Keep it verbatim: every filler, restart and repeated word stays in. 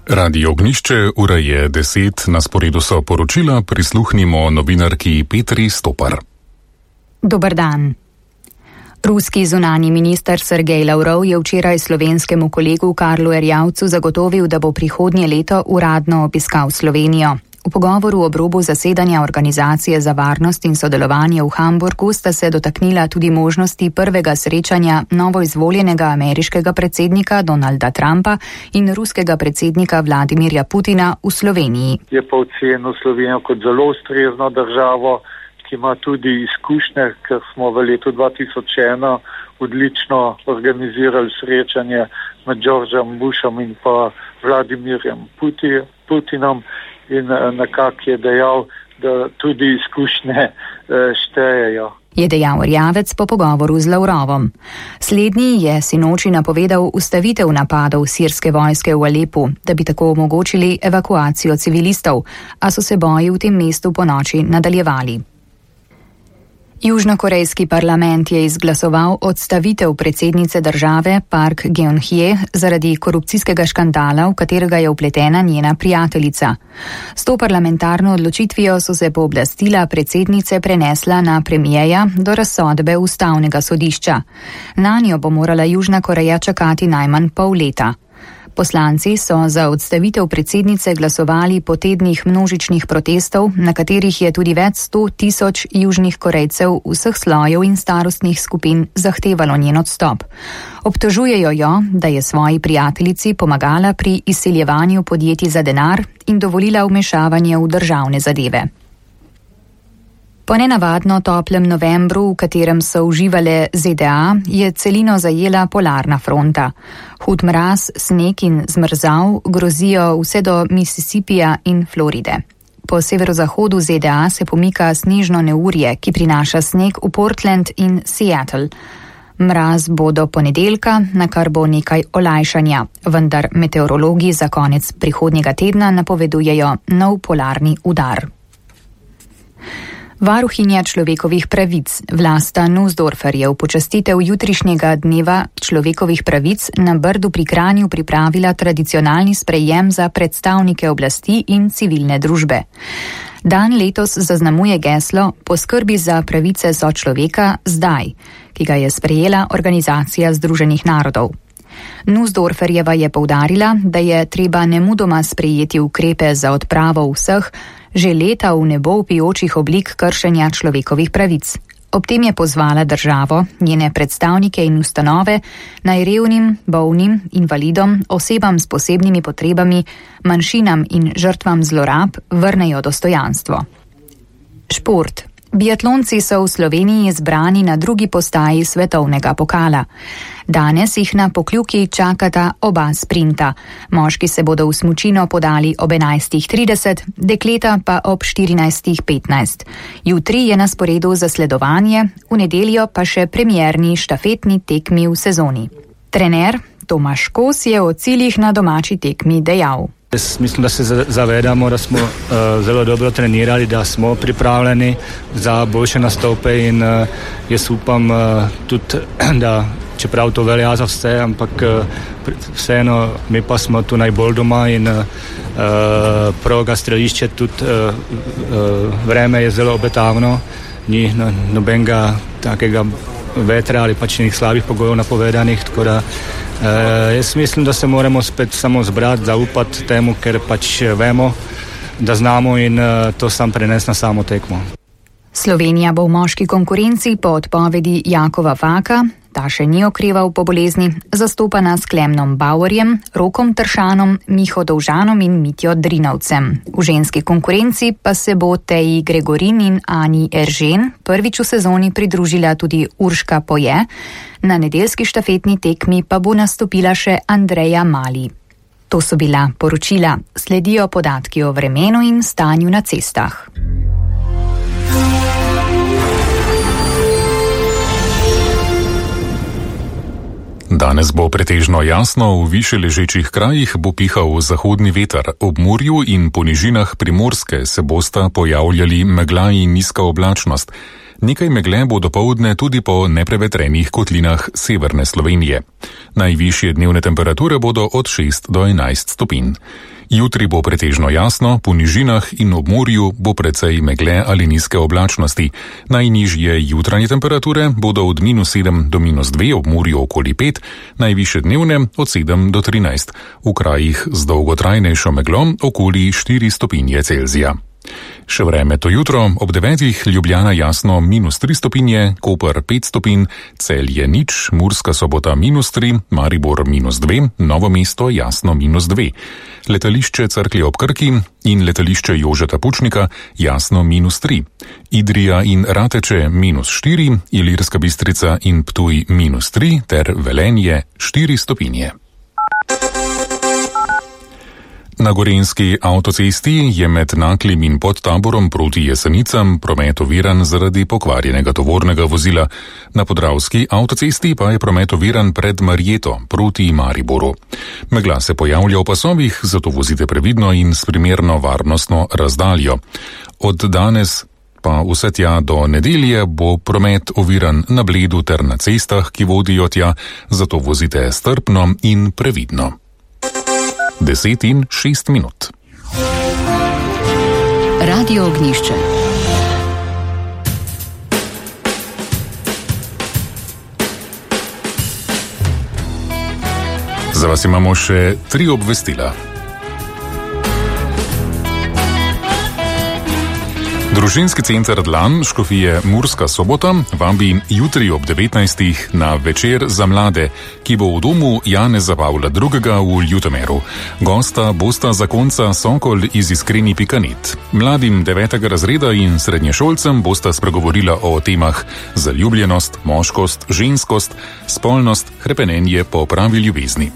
Radio Ognišče, ura je deset, na sporedu so poročila, prisluhnimo novinarki Petri Stopar. Dober dan. Ruski zunanji minister Sergej Lavrov je včeraj slovenskemu kolegu Karlu Erjavcu zagotovil, da bo prihodnje leto uradno obiskal Slovenijo. V pogovoru ob robu zasedanja Organizacije za varnost in sodelovanje v Hamburgu sta se dotaknila tudi možnosti prvega srečanja novoizvoljenega ameriškega predsednika Donalda Trumpa in ruskega predsednika Vladimirja Putina v Sloveniji. Je pa ocenil Slovenijo kot zelo ustrezno državo, ki ima tudi izkušnje, ker smo v letu dva tisoč ena odlično organizirali srečanje med Georgeom Bushom in pa Vladimirjem Putinom. In nekako je dejal, da tudi izkušnje štejejo. Je dejal Erjavec po pogovoru z Lavrovom. Slednji je sinoči napovedal ustavitev napadov sirske vojske v Alepu, da bi tako omogočili evakuacijo civilistov, a so se boji v tem mestu ponoči nadaljevali. Južnokorejski parlament je izglasoval odstavitev predsednice države Park Geun-hye zaradi korupcijskega škandala, v katerega je vpletena njena prijateljica. S to parlamentarno odločitvijo so se pooblastila predsednice prenesla na premijeja do razsodbe ustavnega sodišča. Nanjo bo morala Južna Koreja čakati najmanj pol leta. Poslanci so za odstavitev predsednice glasovali po tednih množičnih protestov, na katerih je tudi več sto tisoč južnih Korejcev vseh slojev in starostnih skupin zahtevalo njen odstop. Obtožujejo jo, da je svoji prijateljici pomagala pri izseljevanju podjetij za denar in dovolila vmešavanje v državne zadeve. Po nenavadno toplem novembru, v katerem so uživale Z D A, je celino zajela polarna fronta. Hud mraz, sneg in zmrzav grozijo vse do Mississippija in Floride. Po severozahodu Z D A se pomika snežno neurje, ki prinaša sneg v Portland in Seattle. Mraz bo do ponedeljka, na kar bo nekaj olajšanja, vendar meteorologi za konec prihodnjega tedna napovedujejo nov polarni udar. Varuhinja človekovih pravic Vlasta Nussdorfer je v počastitev jutrišnjega dneva človekovih pravic na Brdu pri Kranju pripravila tradicionalni sprejem za predstavnike oblasti in civilne družbe. Dan letos zaznamuje geslo Poskrbi za pravice sočloveka zdaj, ki ga je sprejela Organizacija združenih narodov. Nussdorferjeva je poudarila, da je treba nemudoma sprejeti ukrepe za odpravo vseh, že leta v nebo vpijočih oblik kršenja človekovih pravic. Ob tem je pozvala državo, njene predstavnike in ustanove, naj revnim, bolnim, invalidom, osebam s posebnimi potrebami, manjšinam in žrtvam zlorab vrnejo dostojanstvo. Šport. Biatlonci so v Sloveniji izbrani na drugi postaji svetovnega pokala. Danes jih na Pokljuki čakata oba sprinta. Moški se bodo v smučino podali ob enajstih trideset, dekleta pa ob štirinajstih petnajst. Jutri je na sporedu zasledovanje, v nedeljo pa še premierni štafetni tekmi v sezoni. Trener Tomaš Kos je o ciljih na domači tekmi dejal. Jaz mislim, da se zavedamo, da smo uh, zelo dobro trenirali, da smo pripravljeni za boljše nastope in uh, jaz upam uh, tudi, da čeprav to velja za vse, ampak uh, vseeno mi pa smo tu najbolj doma in uh, prvega strelišče tudi uh, uh, vreme je zelo obetavno, ni no, nobenega takega vetra ali pač nekih slabih pogojev napovedanih, tako da Uh, jaz mislim, da se moramo spet samo zbrati, zaupati temu, ker pač vemo, da znamo in uh, to sam prenes na samo tekmo. Slovenija bo v moški konkurenci po odpovedi Jakova Faka, ta še ni okreval po bolezni, zastopana s Klemnom Bauerjem, Rokom Tršanom, Miho Dovžanom in Mitjo Drinovcem. V ženski konkurenci pa se bo Teji Gregorin in Ani Eržen prvič v sezoni pridružila tudi Urška Poje, na nedeljski štafetni tekmi pa bo nastopila še Andreja Mali. To so bila poročila, sledijo podatki o vremenu in stanju na cestah. Danes bo pretežno jasno, v više ležečih krajih bo pihal zahodni veter, ob Murju in po nižinah Primorske se bosta pojavljali megla in nizka oblačnost. Nekaj megle bo dopoldne tudi po neprevetrenih kotlinah severne Slovenije. Najvišje dnevne temperature bodo od šest do enajst stopinj. Jutri bo pretežno jasno, po nižinah in ob morju bo precej megle ali nizke oblačnosti. Najnižje jutranje temperature bodo od minus sedem do minus dve, ob morju okoli pet, najvišje dnevne od sedem do trinajst, v krajih z dolgotrajnejšo meglo okoli štiri stopinje Celzija. Še vreme to jutro, ob devetih Ljubljana jasno minus tri stopinje, Koper pet stopinj, Celje nič, Murska Sobota minus tri, Maribor minus dve, Novo mesto jasno minus dve. Letališče Cerklje ob Krki in letališče Jožeta Pučnika jasno minus tri. Idrija in Rateče minus štiri, Ilirska Bistrica in Ptuj minus tri ter Velenje štiri stopinje. Na Gorenjski avtocesti je med Naklim in Podtaborom proti Jesenicam promet oviran zaradi pokvarjenega tovornega vozila. Na Podravski avtocesti pa je promet oviran pred Marjeto proti Mariboru. Megla se pojavlja v pasovih, zato vozite previdno in s primerno varnostno razdaljo. Od danes pa vse tja do nedelje bo promet oviran na Bledu ter na cestah, ki vodijo tja, zato vozite strpno in previdno. Deset in šest minut. Radio Ognjišče. Za vas imamo še tri obvestila. Družinski center Dlan, škofije Murska Sobota, vabi jutri ob devetnajstih na večer za mlade, ki bo v domu Janeza Pavla drugega v Ljutomeru. Gosta bosta zakonca Sokol iz Iskreni pika net. Mladim devetega razreda in srednješolcem bosta spregovorila o temah zaljubljenost, moškost, ženskost, spolnost, hrepenenje po pravi ljubezni.